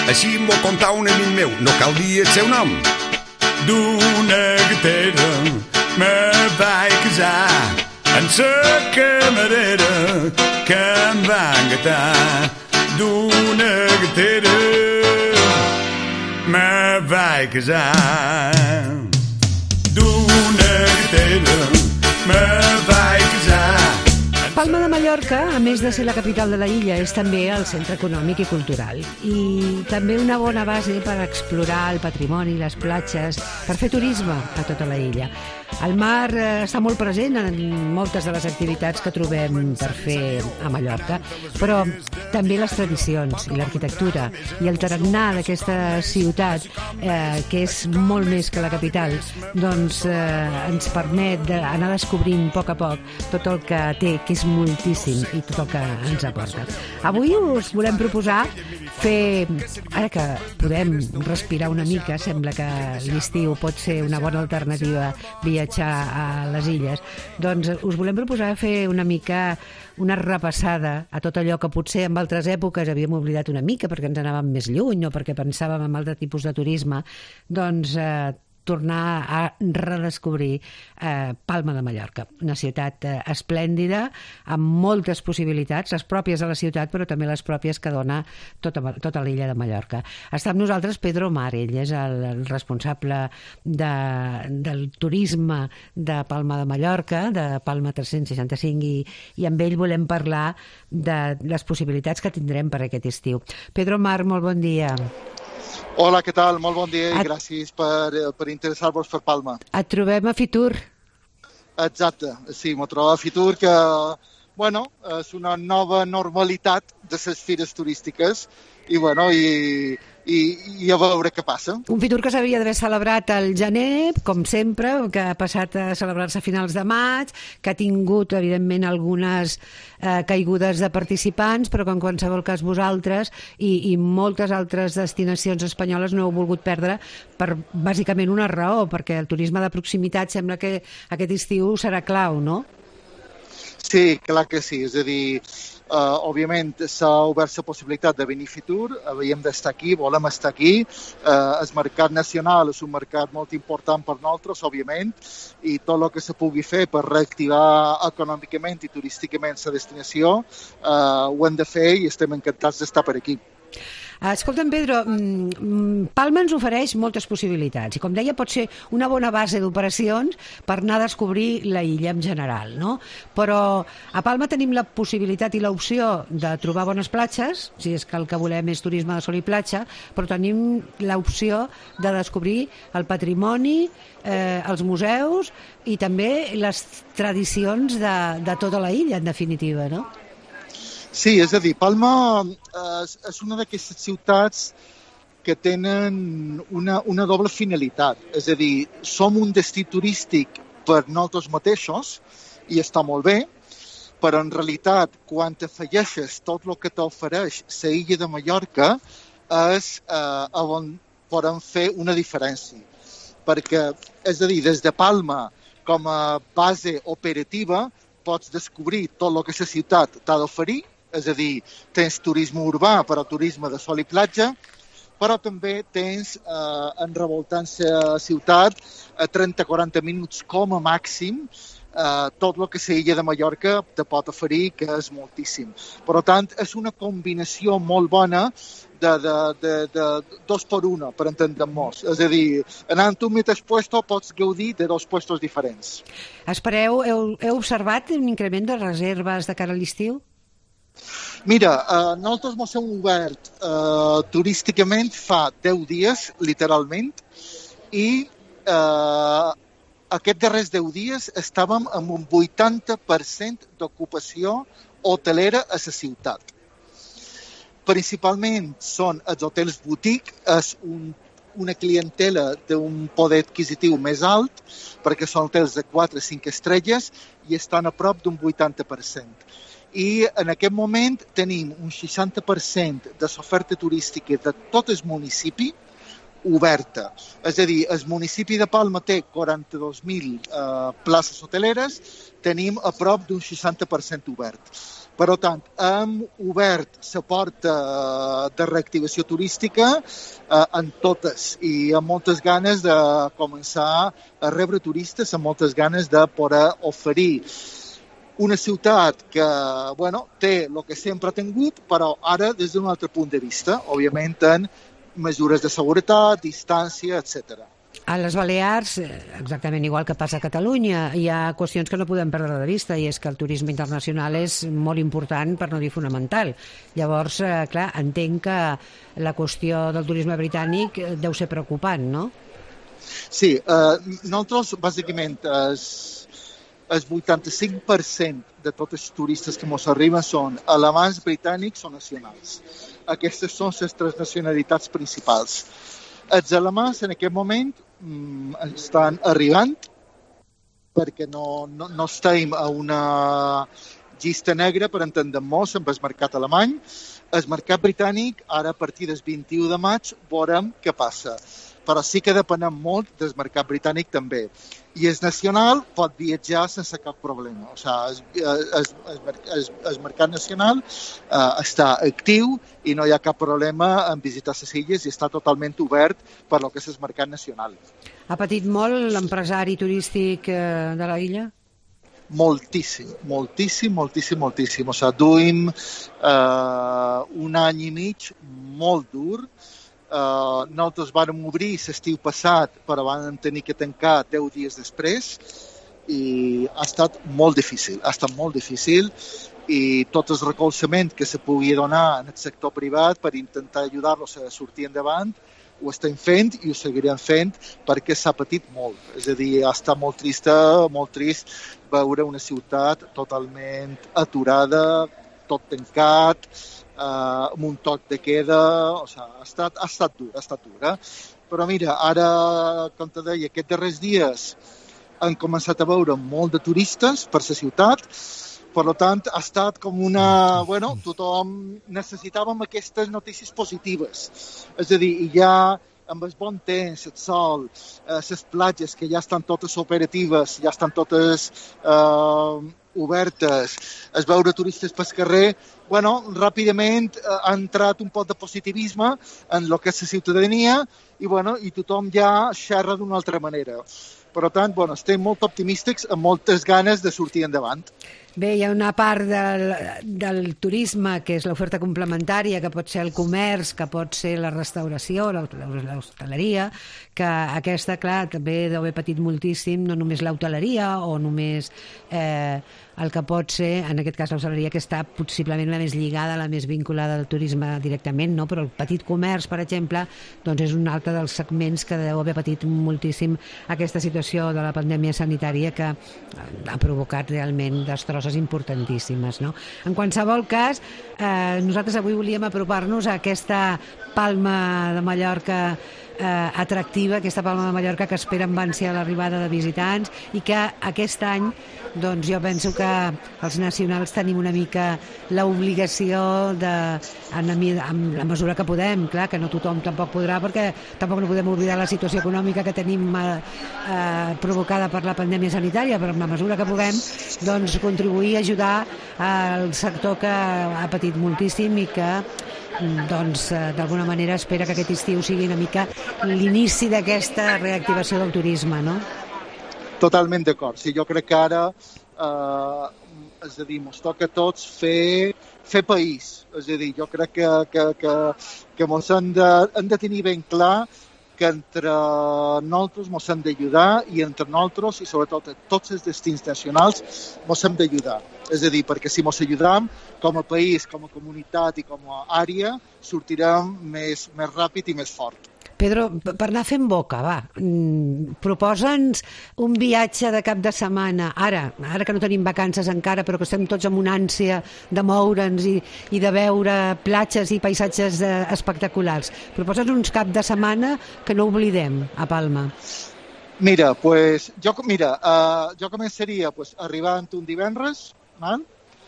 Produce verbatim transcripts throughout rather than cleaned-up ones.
així m'ho contà un amic meu, no cal dir el seu nom. D'una gatera me vaig casar amb la camarera que em va engatar. D'una gatera me vaig casar. D'una gatera me vaig casar. Palma de Mallorca, a més de ser la capital de la illa, és també el centre econòmic i cultural i també una bona base per explorar el patrimoni, les platges, per fer turisme a tota la illa. El mar eh, està molt present en moltes de les activitats que trobem per fer a Mallorca, però també les tradicions i l'arquitectura i el tarannà d'aquesta ciutat, eh, que és molt més que la capital, doncs eh, ens permet anar descobrint a poc a poc tot el que té, que és moltíssim, i tot el que ens aporta. Avui us volem proposar fer, ara que podem respirar una mica, sembla que l'estiu pot ser una bona alternativa viatjar a les illes, doncs us volem proposar fer una mica una repassada a tot allò que potser en altres èpoques havíem oblidat una mica perquè ens anàvem més lluny o perquè pensàvem en altre tipus de turisme, doncs eh, tornar a redescobrir eh, Palma de Mallorca, una ciutat eh, esplèndida, amb moltes possibilitats, les pròpies de la ciutat, però també les pròpies que dona tota, tota l'illa de Mallorca. Està amb nosaltres Pedro Mar, ell és el, el responsable de, del turisme de Palma de Mallorca, de Palma tres-cents seixanta-cinc, i, i amb ell volem parlar de les possibilitats que tindrem per aquest estiu. Pedro Mar, molt bon dia. Hola, què tal? Molt bon dia i gràcies per, per interessar-vos per Palma. Et trobem a Fitur. Exacte, sí, m'ho trobo a Fitur, que, bueno, és una nova normalitat de les fires turístiques i, bueno, i, i, i a veure què passa. Un Fitur que s'havia d'haver celebrat al gener, com sempre, que ha passat a celebrar-se a finals de maig, que ha tingut, evidentment, algunes eh, caigudes de participants, però que en qualsevol cas vosaltres i, i moltes altres destinacions espanyoles no heu volgut perdre per, bàsicament, una raó, perquè el turisme de proximitat sembla que aquest estiu serà clau, no? Sí, clar que sí, és a dir, Uh, òbviament s'ha obert la possibilitat de venir a Fitur, havíem d'estar aquí, volem estar aquí, uh, el mercat nacional és un mercat molt important per nosaltres, òbviament, i tot el que se pugui fer per reactivar econòmicament i turísticament la destinació uh, ho hem de fer i estem encantats d'estar per aquí. Escolta'm, Pedro, Palma ens ofereix moltes possibilitats i, com deia, pot ser una bona base d'operacions per anar a descobrir la illa en general, no? Però a Palma tenim la possibilitat i l'opció de trobar bones platges, si és que el que volem és turisme de sol i platja, però tenim l'opció de descobrir el patrimoni, eh, els museus i també les tradicions de, de tota la illa, en definitiva, no? Sí, és a dir, Palma és, és una d'aquestes ciutats que tenen una, una doble finalitat. És a dir, som un destí turístic per nosaltres mateixos i està molt bé, però en realitat, quan afegeixes tot el que t'ofereix la illa de Mallorca, és eh, on podem fer una diferència. Perquè, és a dir, des de Palma, com a base operativa, pots descobrir tot el que la ciutat t'ha d'oferir, és a dir, tens turisme urbà, però turisme de sol i platja, però també tens, eh, enrevoltant la ciutat, a trenta a quaranta minuts com a màxim, eh, tot el que la illa de Mallorca te pot oferir, que és moltíssim. Per tant, és una combinació molt bona de, de, de, de dos per una, per entendre'ns. És a dir, anant a un mateix puesto pots gaudir de dos puestos diferents. Espereu, heu, heu observat un increment de reserves de cara a l'estiu? Mira, eh, nosaltres ens hem obert eh, turísticament fa deu dies, literalment, i eh, aquests darrers deu dies estàvem amb un vuitanta per cent d'ocupació hotelera a la ciutat. Principalment són els hotels boutique, és un, una clientela d'un poder adquisitiu més alt, perquè són hotels de quatre a cinc estrelles i estan a prop d'un vuitanta per cent. I en aquest moment tenim un seixanta per cent de l'oferta turística de tot el municipi oberta. És a dir, el municipi de Palma té quaranta-dos mil eh, places hoteleres, tenim a prop d'un seixanta per cent obert. Per tant, hem obert la porta de reactivació turística eh, en totes i amb moltes ganes de començar a rebre turistes, amb moltes ganes de poder oferir una ciutat que bueno, té el que sempre ha tingut, però ara des d'un altre punt de vista, òbviament en mesures de seguretat, distància, etcètera. A les Balears, exactament igual que passa a Catalunya, hi ha qüestions que no podem perdre de vista i és que el turisme internacional és molt important, per no dir fonamental. Llavors, eh, clar, entenc que la qüestió del turisme britànic deu ser preocupant, no? Sí, eh, nosaltres, bàsicament, es, el vuitanta-cinc per cent de tots els turistes que ens arriben són alemans, britànics o nacionals. Aquestes són les tres nacionalitats principals. Els alemans en aquest moment mm, estan arribant perquè no, no, no estem a una llista negra, per entendre-nos, amb el mercat alemany. El mercat britànic, ara a partir del vint-i-u de maig, veurem què passa. Però sí que depenem molt del mercat britànic també. I el nacional pot viatjar sense cap problema. O sigui, el, el, el, el, el mercat nacional eh, està actiu i no hi ha cap problema en visitar les illes i està totalment obert per lo que és el mercat nacional. Ha patit molt l'empresari turístic eh, de la illa? Moltíssim, moltíssim, moltíssim, moltíssim. O sigui, duim eh, un any i mig molt dur. Uh, nosaltres vàrem obrir l'estiu passat, però vam tenir que tancar deu dies després i ha estat molt difícil, ha estat molt difícil i tot el recolzament que se pugui donar en el sector privat per intentar ajudar-los a sortir endavant ho estem fent i ho seguirem fent perquè s'ha patit molt. És a dir, ha estat molt trista, molt trist veure una ciutat totalment aturada, tot tancat, Uh, amb un toc de queda, o sigui, ha estat, ha estat dur, ha estat dur, eh? Però mira, ara, com te deia, aquests darrers dies han començat a veure molt de turistes per la ciutat, per tant, ha estat com una... Bueno, tothom necessitàvem aquestes notícies positives. És a dir, ja amb el bon temps, el sol, eh, les platges que ja estan totes operatives, ja estan totes eh, obertes, es veure turistes pel carrer, bueno, ràpidament eh, ha entrat un poc de positivisme en el que és la ciutadania i, bueno, i tothom ja xerra d'una altra manera. Per tant, bueno, estem molt optimistes amb moltes ganes de sortir endavant. Bé, hi ha una part del, del turisme que és l'oferta complementària, que pot ser el comerç, que pot ser la restauració, l'hostaleria, que aquesta, clar, també deu haver patit moltíssim, no només l'hoteleria o només eh, el que pot ser, en aquest cas l'hostaleria, que està possiblement la més lligada, la més vinculada al turisme directament, no? Però el petit comerç, per exemple, doncs és un altre dels segments que deu haver patit moltíssim aquesta situació de la pandèmia sanitària que ha provocat realment destrosses importantíssimes, no? En qualsevol cas, eh, nosaltres avui volíem apropar-nos a aquesta Palma de Mallorca eh, atractiva, aquesta Palma de Mallorca que espera amb ànsia l'arribada de visitants i que aquest any, doncs jo penso que els nacionals tenim una mica l'obligació de, en, en la mesura que podem, clar, que no tothom tampoc podrà, perquè tampoc no podem oblidar la situació econòmica que tenim eh, eh, provocada per la pandèmia sanitària, però en la mesura que puguem, doncs contribuir a ajudar al sector que ha patit moltíssim i que doncs d'alguna manera espera que aquest estiu sigui una mica l'inici d'aquesta reactivació del turisme, no? Totalment d'acord. Sí, jo crec que ara eh, és a dir, ens toca a tots fer, fer país. És a dir, jo crec que, que, que, que ens hem de, hem de tenir ben clar que entre nosaltres ens hem d'ajudar i entre nosaltres i sobretot tots els destins nacionals ens hem d'ajudar. És a dir, perquè si ens ajudam com a país, com a comunitat i com a àrea, sortirem més, més ràpid i més fort. Pedro, per anar fent boca, va, proposa'ns un viatge de cap de setmana, ara, ara que no tenim vacances encara, però que estem tots amb una ànsia de moure'ns i, i de veure platges i paisatges espectaculars. Proposa'ns uns cap de setmana que no oblidem a Palma. Mira, pues, jo, mira uh, jo començaria pues, arribant un divendres, man?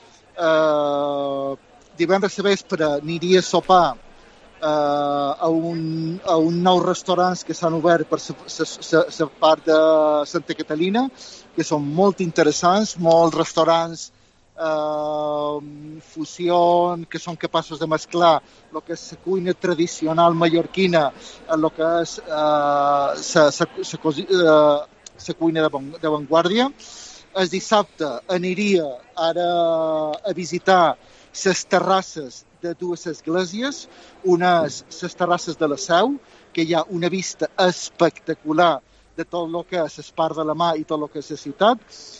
Uh, divendres a vespre aniria a sopar Uh, a, un, a un nou restaurants que s'han obert per la part de Santa Catalina, que són molt interessants, molts restaurants eh, fusió, que són capaços de mesclar el que és la cuina tradicional mallorquina, el que és la cuina d'avantguàrdia. El dissabte aniria ara a visitar les terrasses de dues esglésies, una és les terrasses de la Seu, que hi ha una vista espectacular de tot el que és l'Espart de la Mar i tot el que és la ciutat,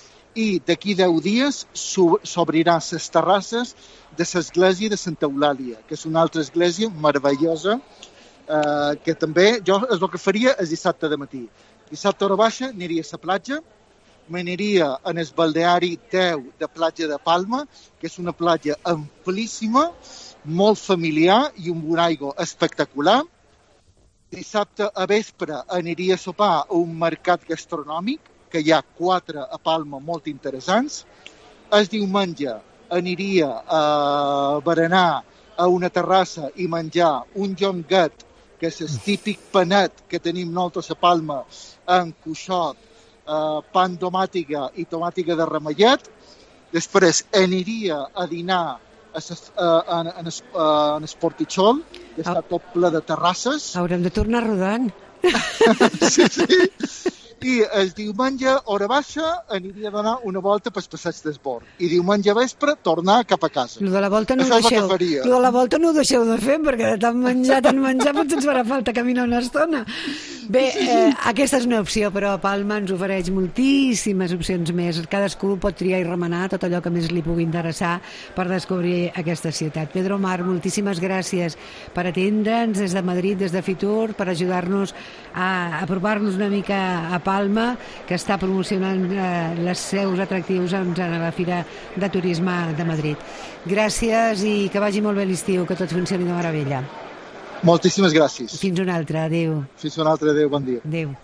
i d'aquí deu dies s'obriran les terrasses de l'església de Santa Eulàlia, que és una altra església meravellosa, eh, que també jo és el que faria el dissabte de matí. Dissabte a hora baixa aniria a la platja, m'aniria en el balneari deu de Platja de Palma, que és una platja amplíssima, molt familiar i amb una aigua espectacular. Dissabte a vespre aniria a sopar a un mercat gastronòmic, que hi ha quatre a Palma molt interessants. El diumenge aniria a berenar a una terrassa i menjar un jonguet, que és el típic panet que tenim nosaltres a Palma, amb cuixot, Uh, pan tomàtica i tomàtica de ramellet. Després aniria a dinar a ses, uh, en, en, es, uh, en Esportitxol, que està tot ple de terrasses. Haurem de tornar rodant. Sí, sí. I el diumenge, hora baixa, aniria a donar una volta pel passeig d'Esbord. I diumenge vespre, tornar cap a casa. Lo de la volta no ho deixeu. Lo de la volta no ho deixeu de fer, perquè de tant menjar, tant menjar, potser ens farà falta caminar una estona. Bé, eh, aquesta és una opció, però Palma ens ofereix moltíssimes opcions més. Cadascú pot triar i remenar tot allò que més li pugui interessar per descobrir aquesta ciutat. Pedro Mar, moltíssimes gràcies per atendre'ns des de Madrid, des de Fitur, per ajudar-nos a apropar-nos una mica a Palma, que està promocionant eh, els seus atractius en la Fira de Turisme de Madrid. Gràcies i que vagi molt bé l'estiu, que tot funcioni de meravella. Moltíssimes gràcies. Fins una altra, adéu. Fins una altra, adéu, bon dia. Adéu.